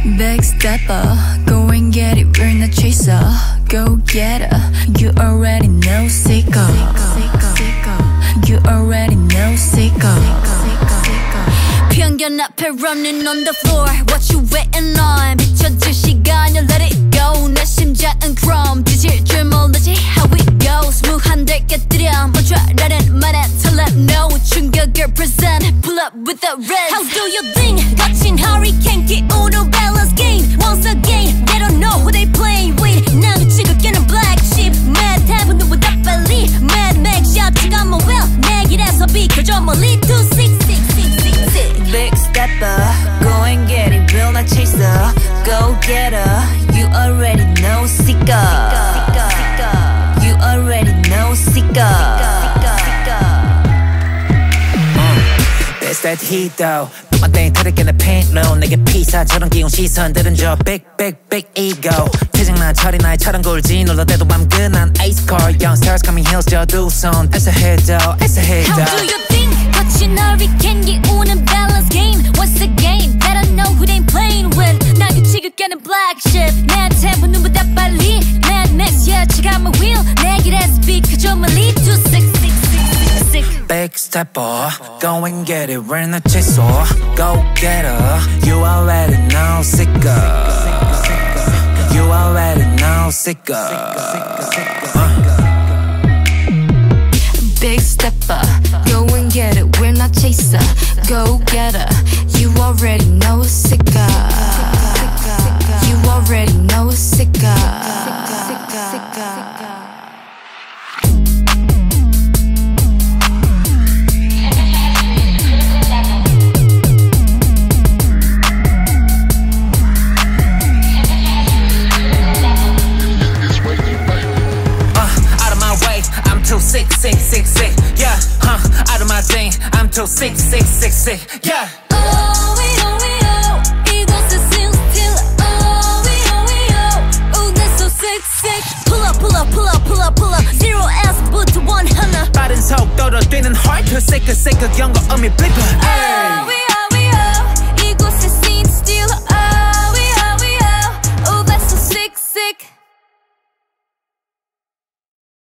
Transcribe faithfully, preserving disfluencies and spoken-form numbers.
Backstepper, go and get it, we're not chaser. Go get her, you already know, sicko. You already know, sicko. 편견 앞에 running on the floor. What you waiting on? 비춰줄 시간을 let it go. 내 심장은 chrome, 뒤질 줄 모르지 how it goes. 무한대 깨뜨려 멈춰라는 말에 tell them no. 충격을 present, pull up with the rest. How do you think? 거친 hurricane 기울어 balance game. Once again, they don't know who they playing with. 난 지극게는 black sheep. Mad heaven 누구보다 빨리. Mad Max 샷가 뭐 well. 내 길에서 비켜줘 멀리. two six six six six six. Big stepper, go and get it, will not chaser. Go get her, you already know, sicko. You already know, sicko. It's that heat though. My thing 터득게 내 paint low. 내게 피사처럼 끼운 시선들은 저 big big big ego. 태장난 철이 나의 철은 굴지 놀라대도 맘 끝난 ace car. Young stars coming hills 저 두 손. It's a hit though, it's a hit though. How do you think? 거친 hurricane 기우는 balance game. Once again, better know who they playing with. 난 그 지극게는 black ship. 내 템포 눈보다 빨리. Mad Max yeah, check out my wheel. 내 길에서 비켜줘 멀리. two six six six six six. Big stepper, go and get it, we're not chaser. Go get her, you already know, sicko. You already know, sicko. Big stepper, go and get it, we're not chaser. Go get her, you already know, sicko. You already know, sicko. Too sick, sick, sick, sick, yeah, huh, out of my thing, I'm too sick, sick, sick, sick, yeah. Oh, we oh, we oh, 이곳에 still, still, oh, we oh, we oh, oh, that's so sick, sick. Pull up, pull up, pull up, pull up, pull up, zero S부터 one 하나. 빠른 속도로 뛰는 heart, too sick, sick, 경고 음이 blipper.